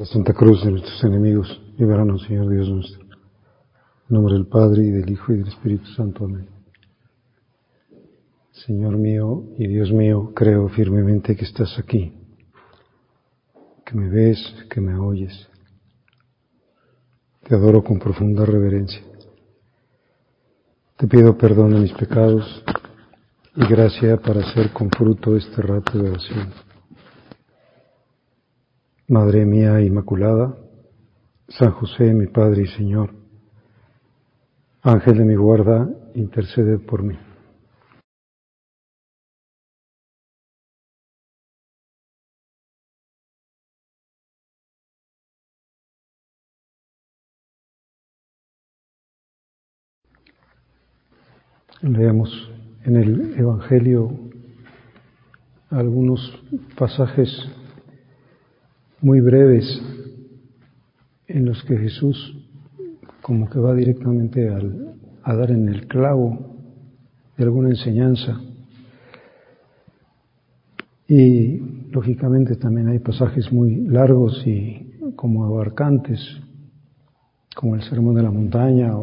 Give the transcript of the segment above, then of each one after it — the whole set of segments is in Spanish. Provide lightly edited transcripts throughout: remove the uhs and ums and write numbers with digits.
La Santa Cruz de nuestros enemigos, líbranos, Señor Dios nuestro. En nombre del Padre, y del Hijo, y del Espíritu Santo. Amén. Señor mío y Dios mío, creo firmemente que estás aquí, que me ves, que me oyes. Te adoro con profunda reverencia. Te pido perdón de mis pecados y gracia para hacer con fruto este rato de oración. Madre mía Inmaculada, San José, mi Padre y Señor, Ángel de mi guarda, intercede por mí. Leemos en el Evangelio algunos pasajes muy breves en los que Jesús como que va directamente a dar en el clavo de alguna enseñanza. Y lógicamente también hay pasajes muy largos y como abarcantes, como el Sermón de la Montaña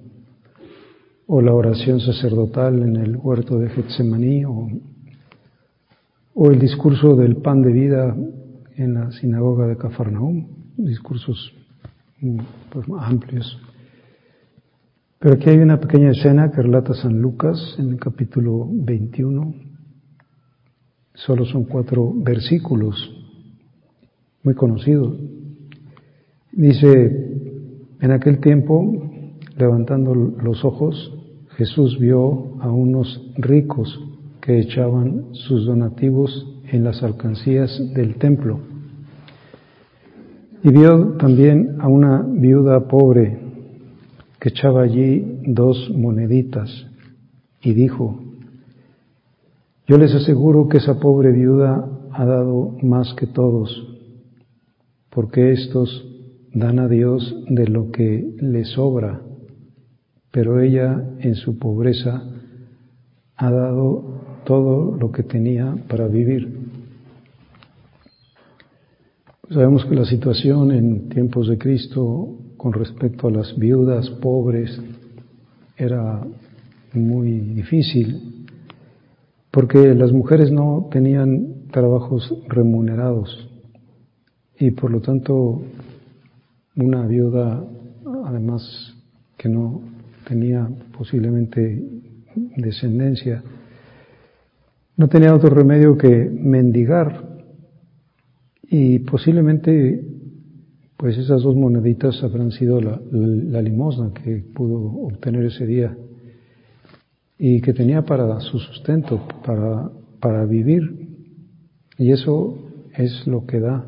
o la oración sacerdotal en el huerto de Getsemaní o el discurso del pan de vida en la sinagoga de Cafarnaúm, discursos pues, amplios. Pero aquí hay una pequeña escena que relata San Lucas en el capítulo 21. Solo son 4 versículos, muy conocidos. Dice, en aquel tiempo, levantando los ojos, Jesús vio a unos ricos que echaban sus donativos en las alcancías del templo. Y vio también a una viuda pobre que echaba allí 2 moneditas y dijo, yo les aseguro que esa pobre viuda ha dado más que todos, porque estos dan a Dios de lo que les sobra, pero ella en su pobreza ha dado todo lo que tenía para vivir. Sabemos que la situación en tiempos de Cristo con respecto a las viudas pobres era muy difícil, porque las mujeres no tenían trabajos remunerados y por lo tanto una viuda, además que no tenía posiblemente descendencia, no tenía otro remedio que mendigar y posiblemente pues esas 2 moneditas habrán sido la limosna que pudo obtener ese día y que tenía para su sustento, para vivir, y eso es lo que da,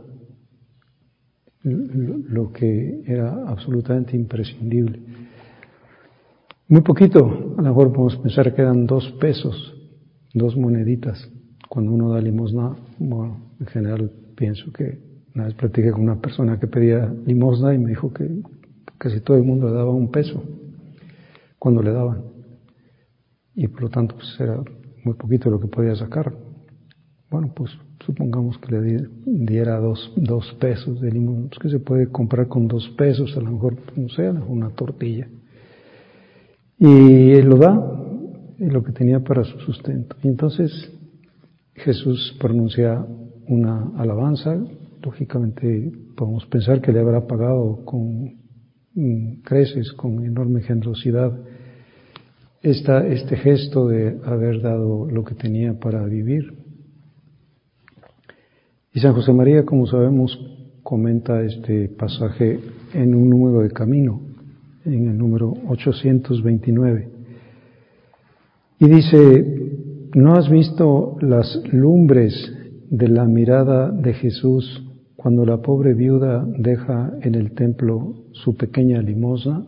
lo que era absolutamente imprescindible. Muy poquito, a lo mejor podemos pensar que eran 2 pesos, 2 moneditas. Cuando uno da limosna, bueno, en general pienso que una vez platiqué con una persona que pedía limosna y me dijo que casi todo el mundo le daba 1 peso cuando le daban. Y por lo tanto pues era muy poquito lo que podía sacar. Bueno, pues supongamos que le diera 2 pesos de limón, pues que se puede comprar con 2 pesos, a lo mejor, no sé, una tortilla. Y él lo da, lo que tenía para su sustento. Y entonces Jesús pronuncia una alabanza, lógicamente podemos pensar que le habrá pagado con creces, con enorme generosidad, este gesto de haber dado lo que tenía para vivir. Y San José María, como sabemos, comenta este pasaje en un número de camino, en el número 829. Y dice, ¿no has visto las lumbres de la mirada de Jesús cuando la pobre viuda deja en el templo su pequeña limosna?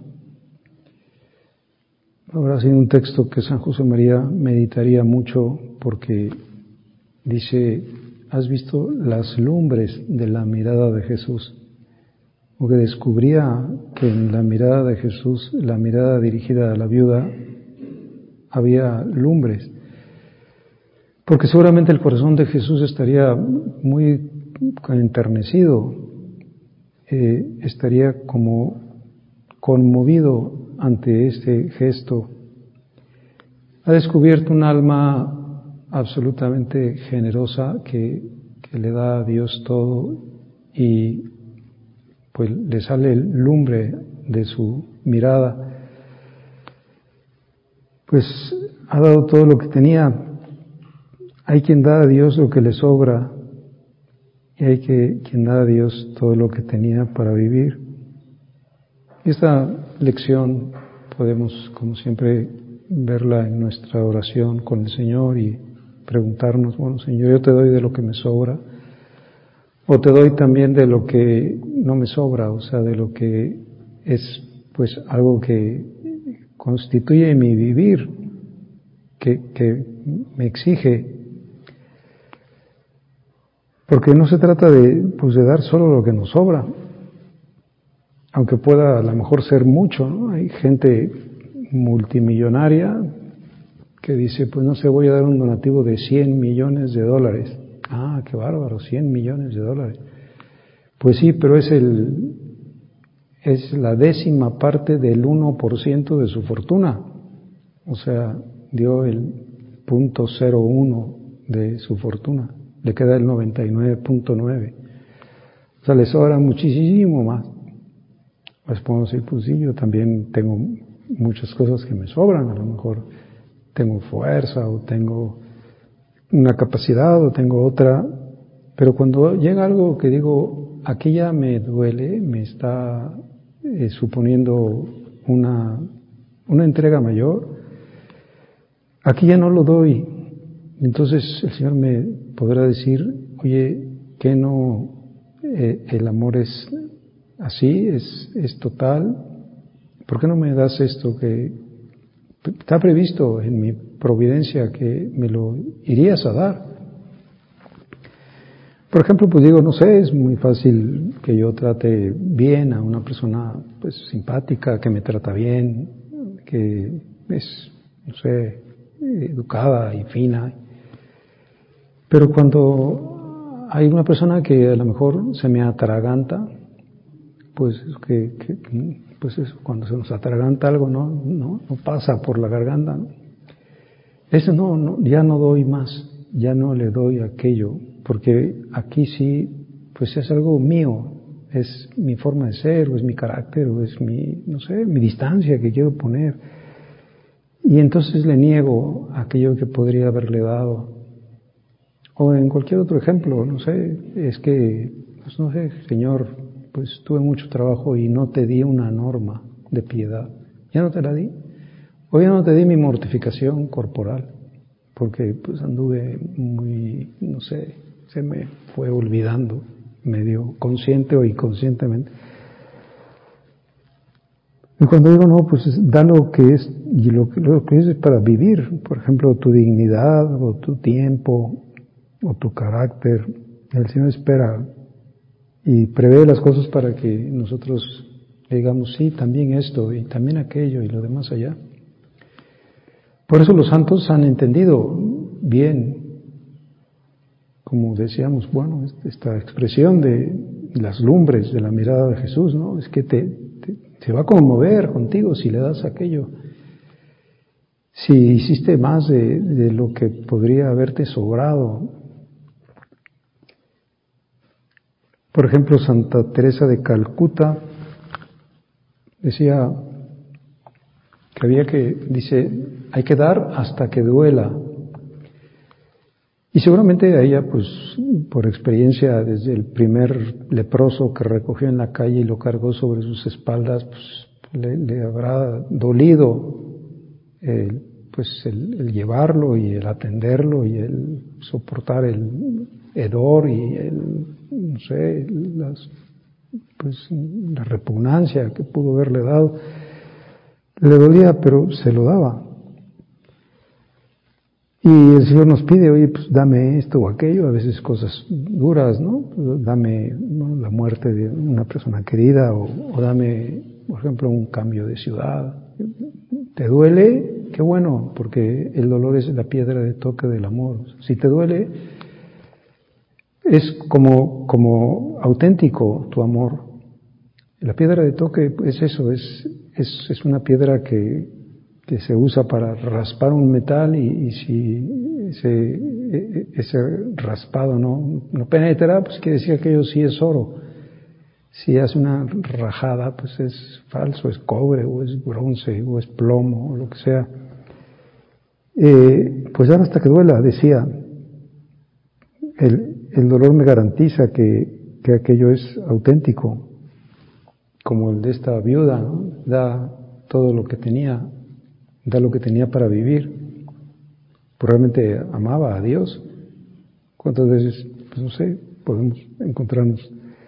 Habrá sido un texto que San José María meditaría mucho porque dice, ¿has visto las lumbres de la mirada de Jesús? Porque descubría que en la mirada de Jesús, la mirada dirigida a la viuda, había lumbres. Porque seguramente el corazón de Jesús estaría muy enternecido estaría como conmovido ante este gesto. Ha descubierto un alma absolutamente generosa que le da a Dios todo y pues le sale el lumbre de su mirada. Pues ha dado todo lo que tenía. Hay quien da a Dios lo que le sobra y hay quien da a Dios todo lo que tenía para vivir. Esta lección podemos, como siempre, verla en nuestra oración con el Señor y preguntarnos, bueno, Señor, yo te doy de lo que me sobra, o te doy también de lo que no me sobra, o sea, de lo que es pues algo que constituye mi vivir, que me exige. Porque no se trata de dar solo lo que nos sobra, aunque pueda a lo mejor ser mucho, ¿no? Hay gente multimillonaria que dice, pues no sé, voy a dar un donativo de $100 millones. Ah, qué bárbaro, $100 millones. Pues sí, pero es la 10ª parte del 1% de su fortuna. O sea, dio el 0.01 de su fortuna. Le queda el 99.9. O sea, le sobra muchísimo más. Pues podemos decir, pues sí, yo también tengo muchas cosas que me sobran. A lo mejor tengo fuerza o tengo una capacidad o tengo otra. Pero cuando llega algo que digo, aquí ya me duele, me está suponiendo una entrega mayor, aquí ya no lo doy. Entonces el Señor me podrá decir, oye, ¿qué no el amor es así, es total? ¿Por qué no me das esto que está previsto en mi providencia que me lo irías a dar? Por ejemplo, pues digo, no sé, es muy fácil que yo trate bien a una persona pues simpática, que me trata bien, que es, no sé, educada y fina. Pero cuando hay una persona que a lo mejor se me atraganta, pues pues eso, cuando se nos atraganta algo no pasa por la garganta, ¿no? Eso ya no doy más, ya no le doy aquello, porque aquí sí, pues es algo mío, es mi forma de ser, o es mi carácter, o es mi distancia que quiero poner. Y entonces le niego aquello que podría haberle dado. O en cualquier otro ejemplo, no sé, es que, pues no sé, Señor, pues tuve mucho trabajo y no te di una norma de piedad. Ya no te la di. O ya no te di mi mortificación corporal, porque pues anduve muy, no sé, se me fue olvidando, medio consciente o inconscientemente. Y cuando digo no, pues da lo que es, y lo que es para vivir, por ejemplo, tu dignidad o tu tiempo o tu carácter. El Señor espera y prevé las cosas para que nosotros digamos, sí, también esto y también aquello y lo demás allá. Por eso los santos han entendido bien, como decíamos, bueno, esta expresión de las lumbres de la mirada de Jesús, ¿no? Es que se va a conmover contigo si le das aquello. Si hiciste más de lo que podría haberte sobrado. Por ejemplo, Santa Teresa de Calcuta decía que dice, hay que dar hasta que duela. Y seguramente a ella, pues, por experiencia, desde el primer leproso que recogió en la calle y lo cargó sobre sus espaldas, pues, le habrá dolido el llevarlo y el atenderlo y el soportar el hedor y no sé, la repugnancia que pudo haberle dado. Le dolía, pero se lo daba. Y el Señor nos pide, oye, pues dame esto o aquello, a veces cosas duras, ¿no? Dame la muerte de una persona querida o dame, por ejemplo, un cambio de ciudad. ¿Te duele? Qué bueno, porque el dolor es la piedra de toque del amor. Si te duele, es como auténtico tu amor. La piedra de toque es eso, es una piedra que se usa para raspar un metal y si ese raspado no penetra, pues quiere decir que aquello sí es oro. Si hace una rajada, pues es falso, es cobre o es bronce o es plomo o lo que sea. Pues ahora hasta que duela, decía, el dolor me garantiza que aquello es auténtico, como el de esta viuda, ¿no? Da todo lo que tenía, da lo que tenía para vivir, pues realmente amaba a Dios. ¿Cuántas veces, pues no sé, podemos encontrarnos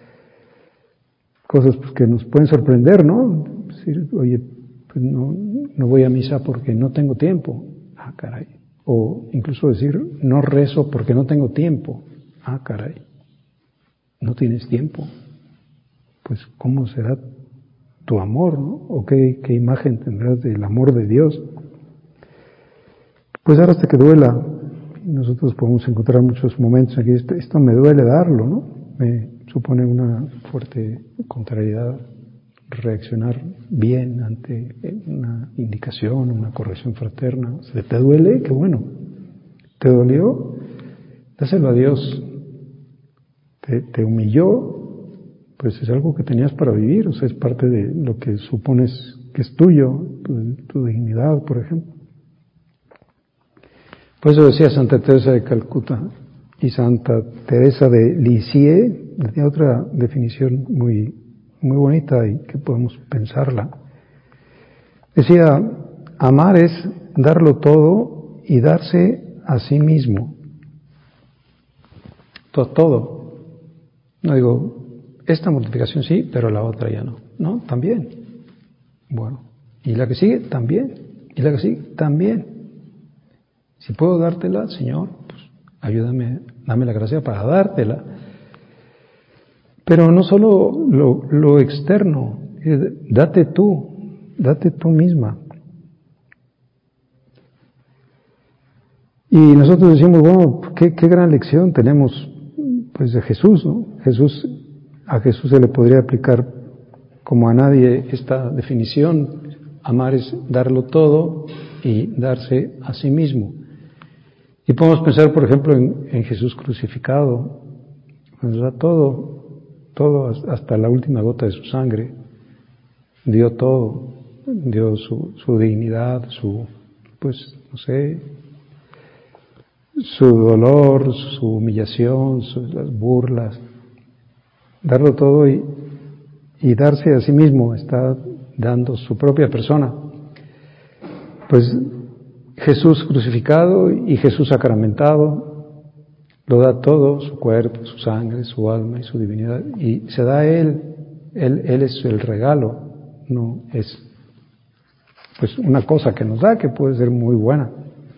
cosas pues, que nos pueden sorprender, ¿no? Decir, oye, pues no voy a misa porque no tengo tiempo. Ah, caray. O incluso decir, no rezo porque no tengo tiempo. Ah, caray. No tienes tiempo. Pues, ¿cómo será tu amor, no? ¿O qué imagen tendrás del amor de Dios? Pues ahora hasta que duela. Nosotros podemos encontrar muchos momentos en que esto me duele darlo, ¿no? Me supone una fuerte contrariedad reaccionar bien ante una indicación, una corrección fraterna. Si te duele, qué bueno. ¿Te dolió? Dáselo a Dios. Te humilló, pues es algo que tenías para vivir, o sea, es parte de lo que supones que es tuyo, tu dignidad, por ejemplo. Por eso decía Santa Teresa de Calcuta y Santa Teresa de Lisieux, tenía otra definición muy bonita y que podemos pensarla. Decía, amar es darlo todo y darse a sí mismo. Todo. No digo, esta mortificación sí, pero la otra ya no. No, también. Bueno, y la que sigue, también. Y la que sigue, también. Si puedo dártela, Señor, pues ayúdame, dame la gracia para dártela. Pero no solo lo externo, date tú misma. Y nosotros decimos, bueno, qué gran lección tenemos pues de Jesús, ¿no? A Jesús se le podría aplicar como a nadie esta definición. Amar es darlo todo y darse a sí mismo. Y podemos pensar, por ejemplo, en Jesús crucificado. Nos da todo hasta la última gota de su sangre. Dio todo, dio su dignidad, su dolor, su humillación, las burlas. Darlo todo y darse a sí mismo, está dando su propia persona. Pues Jesús crucificado y Jesús sacramentado lo da todo, su cuerpo, su sangre, su alma y su divinidad, y se da a Él es el regalo, no es pues una cosa que nos da que puede ser muy buena.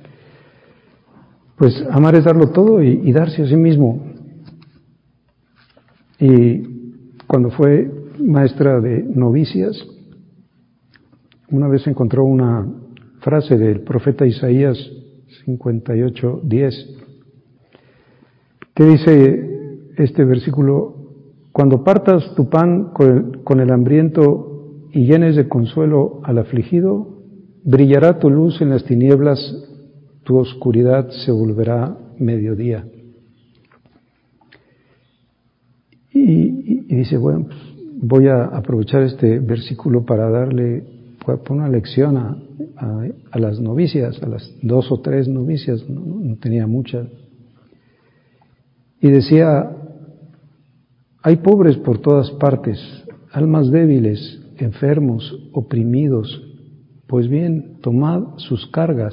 Pues amar es darlo todo y darse a sí mismo. Y cuando fue maestra de novicias, una vez encontró una frase del profeta Isaías 58:10, que dice este versículo: cuando partas tu pan con el hambriento y llenes de consuelo al afligido, brillará tu luz en las tinieblas, tu oscuridad se volverá mediodía. Y dice, bueno, pues voy a aprovechar este versículo para darle una lección a las novicias, a las 2 o 3 novicias, no tenía muchas. Y decía, hay pobres por todas partes, almas débiles, enfermos, oprimidos, pues bien, tomad sus cargas.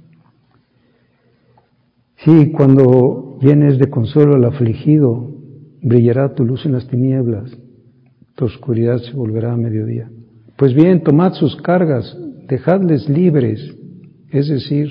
Sí, cuando llenes de consuelo al afligido, brillará tu luz en las tinieblas, tu oscuridad se volverá a mediodía. Pues bien, tomad sus cargas, dejadles libres, es decir,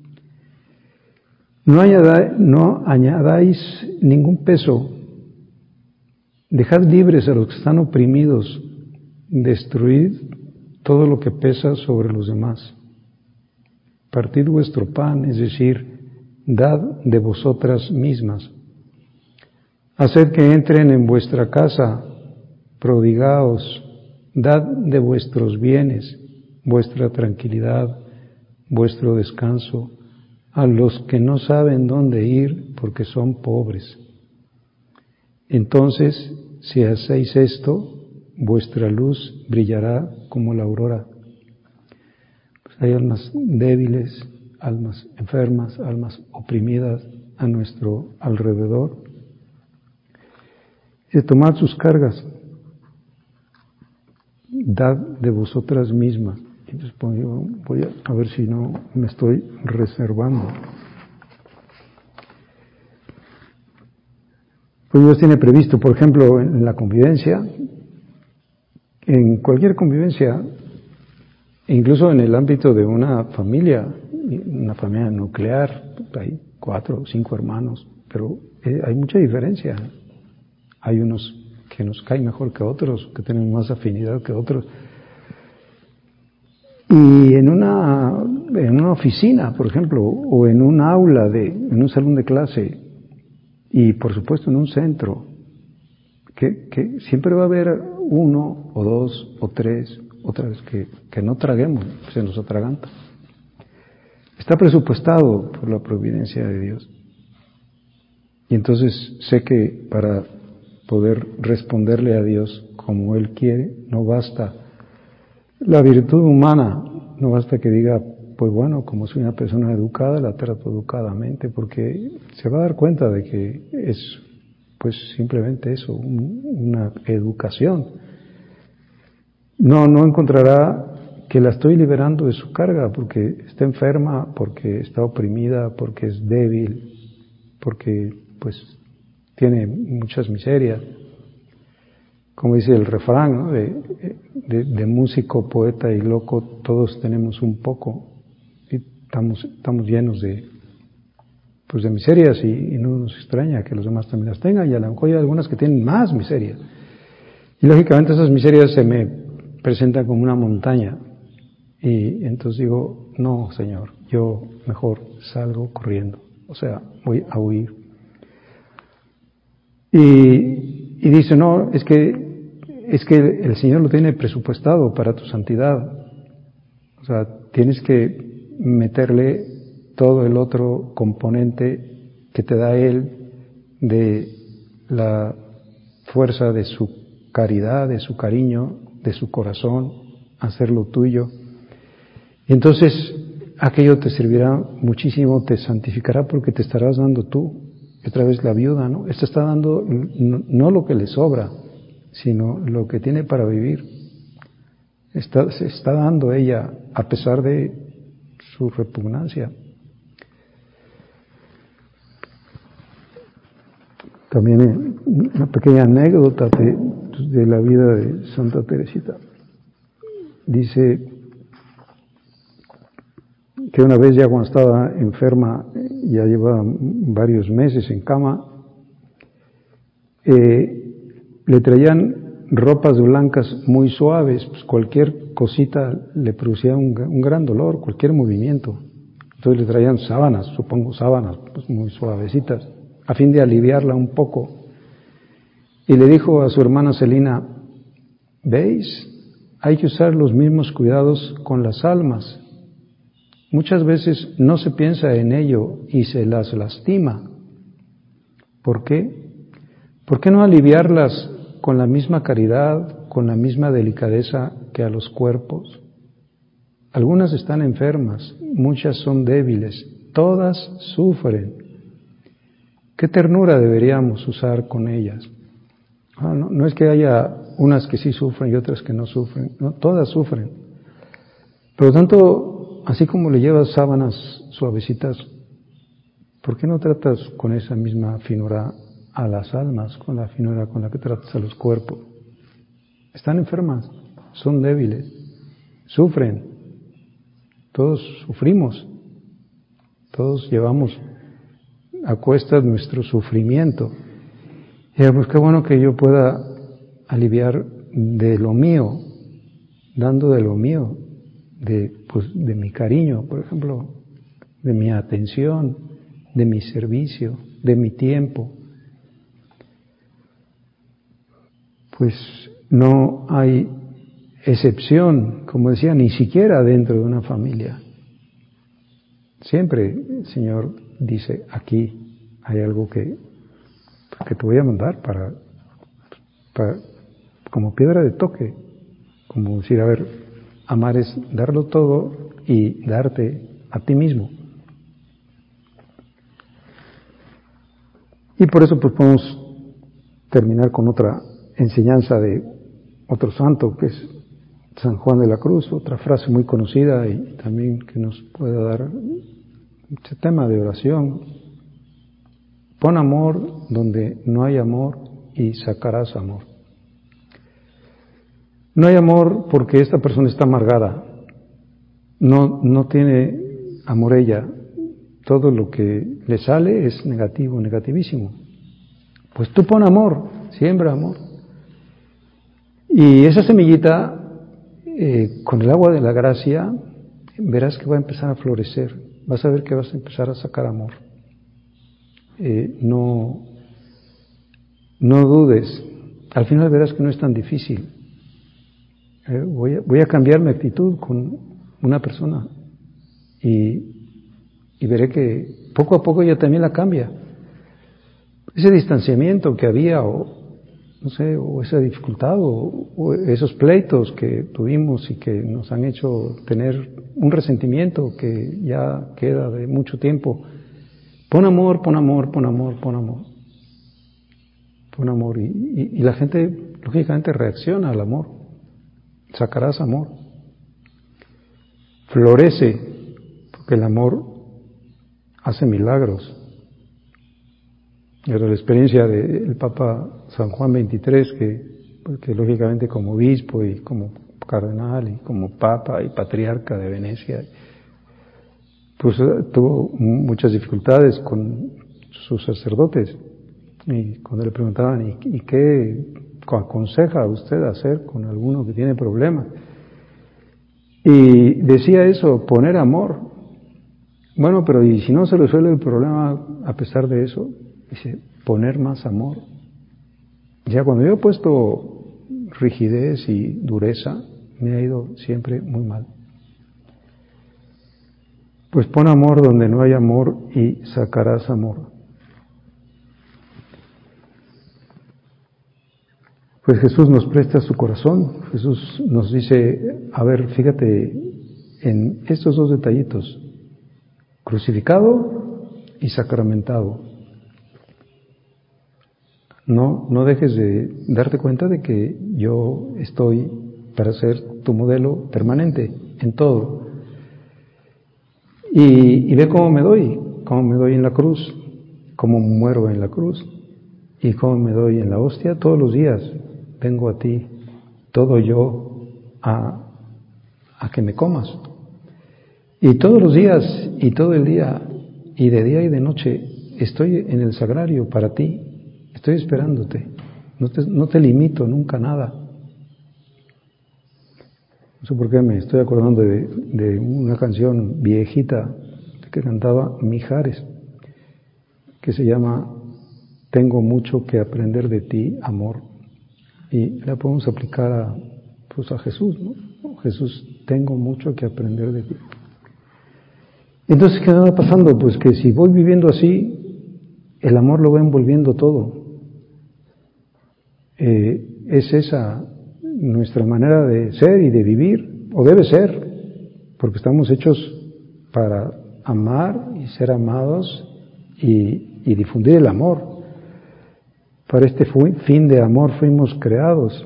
no añadáis ningún peso, dejad libres a los que están oprimidos, destruid todo lo que pesa sobre los demás. Partid vuestro pan, es decir, dad de vosotras mismas. Haced que entren en vuestra casa, prodigaos, dad de vuestros bienes, vuestra tranquilidad, vuestro descanso, a los que no saben dónde ir porque son pobres. Entonces, si hacéis esto, vuestra luz brillará como la aurora. Pues hay almas débiles, almas enfermas, almas oprimidas a nuestro alrededor. Y tomad sus cargas, dad de vosotras mismas. Entonces voy a ver si no me estoy reservando. Pues Dios tiene previsto, por ejemplo, en la convivencia, en cualquier convivencia, incluso en el ámbito de una familia nuclear, hay 4 o 5 hermanos, pero hay mucha diferencia. Hay unos que nos caen mejor que otros, que tienen más afinidad que otros. Y en una oficina, por ejemplo, o en un aula, en un salón de clase, y por supuesto en un centro, que siempre va a haber 1 o 2 o 3, otra vez que no traguemos, se nos atraganta. Está presupuestado por la providencia de Dios. Y entonces sé que para poder responderle a Dios como Él quiere, no basta la virtud humana, no basta que diga, pues bueno, como soy una persona educada, la trato educadamente, porque se va a dar cuenta de que es pues simplemente eso, una educación. No encontrará que la estoy liberando de su carga, porque está enferma, porque está oprimida, porque es débil, porque pues tiene muchas miserias. Como dice el refrán, ¿no? de músico, poeta y loco, todos tenemos un poco, y estamos llenos de miserias, y no nos extraña que los demás también las tengan, y a lo mejor hay algunas que tienen más miseria. Y lógicamente esas miserias se me presentan como una montaña, y entonces digo, no, Señor, yo mejor salgo corriendo, o sea, voy a huir. Y dice, no, es que el Señor lo tiene presupuestado para tu santidad. O sea, tienes que meterle todo el otro componente que te da Él de la fuerza de su caridad, de su cariño, de su corazón, hacerlo tuyo. Y entonces aquello te servirá muchísimo, te santificará porque te estarás dando tú. Otra vez la viuda, ¿no? Esta está dando no lo que le sobra, sino lo que tiene para vivir. Se está dando ella a pesar de su repugnancia. También una pequeña anécdota de la vida de Santa Teresita. Dice que una vez, ya cuando estaba enferma, ya llevaba varios meses en cama, le traían ropas blancas muy suaves, pues cualquier cosita le producía un gran dolor, cualquier movimiento. Entonces le traían sábanas pues muy suavecitas, a fin de aliviarla un poco. Y le dijo a su hermana Celina, ¿veis? Hay que usar los mismos cuidados con las almas. Muchas veces no se piensa en ello y se las lastima. ¿Por qué? ¿Por qué no aliviarlas con la misma caridad, con la misma delicadeza que a los cuerpos? Algunas están enfermas, muchas son débiles, todas sufren. ¿Qué ternura deberíamos usar con ellas? No es que haya unas que sí sufren y otras que no sufren, no, todas sufren. Por lo tanto, así como le llevas sábanas suavecitas, ¿por qué no tratas con esa misma finura a las almas, con la finura con la que tratas a los cuerpos? Están enfermas, son débiles, sufren, todos sufrimos, todos llevamos a cuestas nuestro sufrimiento. Y pues qué bueno que yo pueda aliviar de lo mío, dando de lo mío, de mi cariño, por ejemplo, de mi atención, de mi servicio, de mi tiempo. Pues no hay excepción, como decía, ni siquiera dentro de una familia. Siempre el Señor dice, aquí hay algo que te voy a mandar para como piedra de toque, como decir, a ver, amar es darlo todo y darte a ti mismo. Y por eso pues podemos terminar con otra enseñanza de otro santo, que es San Juan de la Cruz, otra frase muy conocida y también que nos puede dar este tema de oración. Pon amor donde no hay amor y sacarás amor. No hay amor porque esta persona está amargada, no tiene amor ella, todo lo que le sale es negativo, negativísimo. Pues tú pon amor, siembra amor. Y esa semillita, con el agua de la gracia, verás que va a empezar a florecer, vas a ver que vas a empezar a sacar amor. No dudes, al final verás que no es tan difícil. Voy a cambiar mi actitud con una persona y veré que poco a poco ella también la cambia. Ese distanciamiento que había o esa dificultad o esos pleitos que tuvimos y que nos han hecho tener un resentimiento que ya queda de mucho tiempo. Pon amor, pon amor, pon amor, pon amor. Pon amor y la gente lógicamente reacciona al amor. Sacarás amor. Florece, porque el amor hace milagros. Era la experiencia del Papa San Juan XXIII, que lógicamente como obispo y como cardenal y como Papa y patriarca de Venecia, pues tuvo muchas dificultades con sus sacerdotes. Y cuando le preguntaban, ¿y qué aconseja usted hacer con alguno que tiene problemas? Y decía eso, poner amor. Bueno, pero ¿y si no se resuelve el problema a pesar de eso? Dice, poner más amor. Ya cuando yo he puesto rigidez y dureza, me ha ido siempre muy mal. Pues pon amor donde no hay amor y sacarás amor. Pues Jesús nos presta su corazón. Jesús nos dice, a ver, fíjate en estos dos detallitos, crucificado y sacramentado. No dejes de darte cuenta de que yo estoy para ser tu modelo permanente en todo. Y ve cómo me doy en la cruz, cómo muero en la cruz y cómo me doy en la hostia todos los días. Vengo a ti, todo yo, a que me comas. Y todos los días y todo el día y de día y de noche estoy en el sagrario para ti. Estoy esperándote, no te limito nunca a nada. No sé por qué me estoy acordando de una canción viejita que cantaba Mijares, que se llama Tengo mucho que aprender de ti, amor. Y la podemos aplicar a Jesús, ¿no? Jesús, tengo mucho que aprender de ti. Entonces, ¿qué me va pasando? Pues que si voy viviendo así, el amor lo va envolviendo todo. Es esa nuestra manera de ser y de vivir, o debe ser, porque estamos hechos para amar y ser amados y difundir el amor. Para este fin de amor fuimos creados.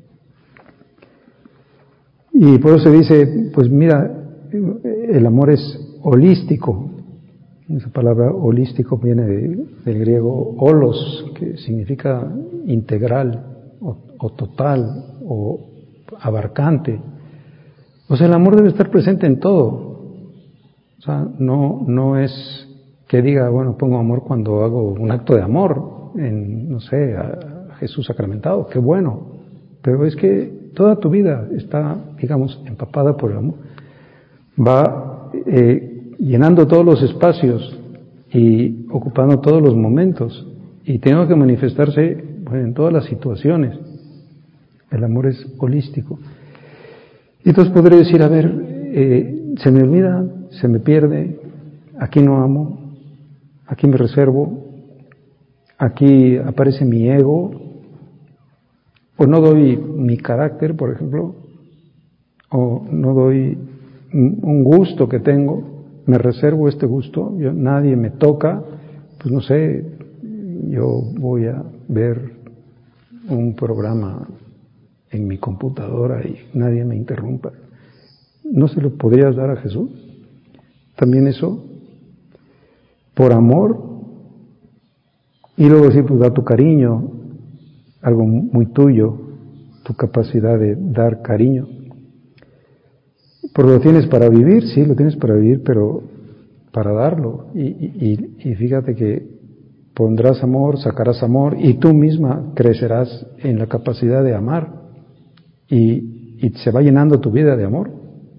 Y por eso se dice, pues mira, el amor es holístico. Esa palabra holístico viene del griego holos, que significa integral o total o abarcante. O sea, el amor debe estar presente en todo. O sea, no es que diga, bueno, pongo amor cuando hago un acto de amor, no sé, a Jesús sacramentado, qué bueno. Pero es que toda tu vida está, digamos, empapada por el amor. Va llenando todos los espacios y ocupando todos los momentos y tengo que manifestarse en todas las situaciones. El amor es holístico. Y entonces podré decir, a ver, se me olvida, se me pierde, aquí no amo, aquí me reservo, aquí aparece mi ego, o no doy mi carácter, por ejemplo, o no doy un gusto que tengo, me reservo este gusto, nadie me toca, pues no sé, yo voy a ver un programa en mi computadora y nadie me interrumpa. ¿No se lo podrías dar a Jesús? También eso, por amor, y luego decir, pues da tu cariño, algo muy tuyo, tu capacidad de dar cariño. Porque lo tienes para vivir, sí, lo tienes para vivir, pero para darlo. Y fíjate que pondrás amor, sacarás amor, y tú misma crecerás en la capacidad de amar. Y se va llenando tu vida de amor.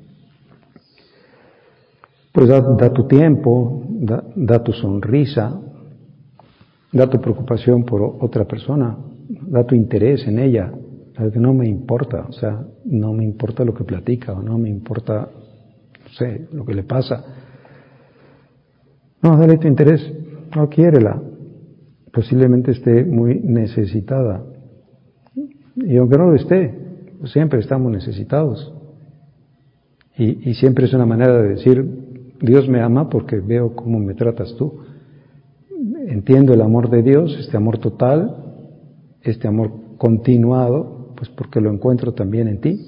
Pues da tu tiempo, da tu sonrisa, da tu preocupación por otra persona, da tu interés en ella. Que no me importa, o sea, no me importa lo que platica, o no me importa, no sé, lo que le pasa. No, dale tu interés, no, quiérela. Posiblemente esté muy necesitada. Y aunque no lo esté, pues siempre estamos necesitados. Y siempre es una manera de decir, Dios me ama porque veo cómo me tratas tú. Entiendo el amor de Dios, este amor total, este amor continuado, pues porque lo encuentro también en ti.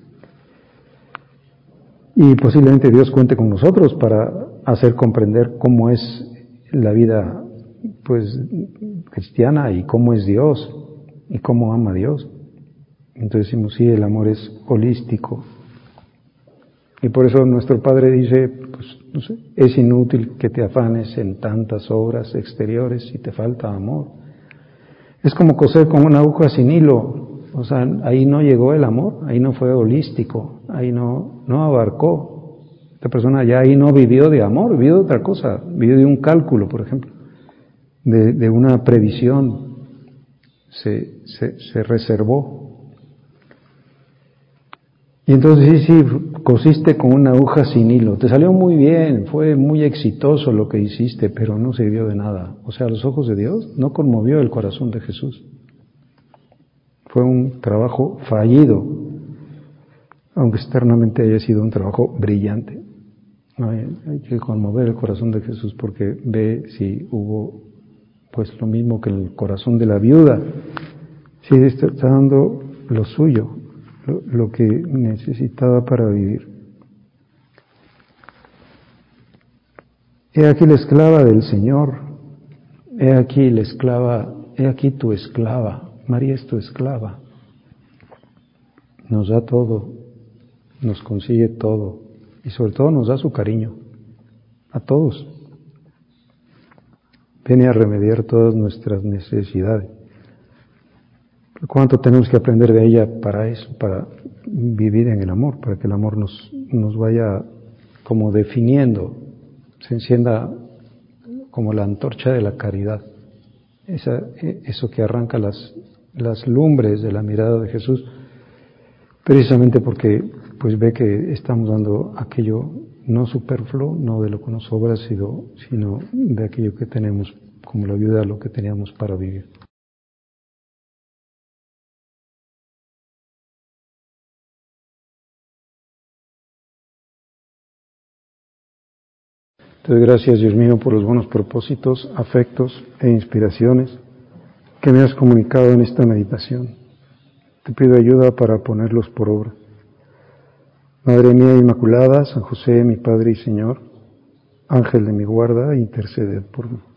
Y posiblemente Dios cuente con nosotros para hacer comprender cómo es la vida, pues, cristiana y cómo es Dios y cómo ama a Dios. Entonces decimos, sí, el amor es holístico. Y por eso nuestro Padre dice, pues, no sé, es inútil que te afanes en tantas obras exteriores si te falta amor. Es como coser con una aguja sin hilo. O sea, ahí no llegó el amor, ahí no fue holístico, ahí no abarcó. Esta persona ya ahí no vivió de amor, vivió de otra cosa, vivió de un cálculo, por ejemplo, de una previsión, se reservó. Y entonces sí, cosiste con una aguja sin hilo, te salió muy bien, fue muy exitoso lo que hiciste, pero no sirvió de nada. O sea, a los ojos de Dios no conmovió el corazón de Jesús. Fue un trabajo fallido, aunque externamente haya sido un trabajo brillante. Hay que conmover el corazón de Jesús porque ve si hubo pues lo mismo que el corazón de la viuda. Si está dando lo suyo, lo que necesitaba para vivir. He aquí la esclava del Señor, he aquí la esclava, he aquí tu esclava. María es tu esclava, nos da todo, nos consigue todo y sobre todo nos da su cariño a todos. Viene a remediar todas nuestras necesidades. ¿Cuánto tenemos que aprender de ella para eso, para vivir en el amor, para que el amor nos vaya como definiendo, se encienda como la antorcha de la caridad? Eso que arranca las lumbres de la mirada de Jesús, precisamente porque pues ve que estamos dando aquello no superfluo, no de lo que nos sobra, sino de aquello que tenemos como la ayuda a lo que teníamos para vivir. Entonces, gracias, Dios mío, por los buenos propósitos, afectos e inspiraciones que me has comunicado en esta meditación. Te pido ayuda para ponerlos por obra. Madre mía Inmaculada, San José, mi Padre y Señor, Ángel de mi guarda, interceded por mí.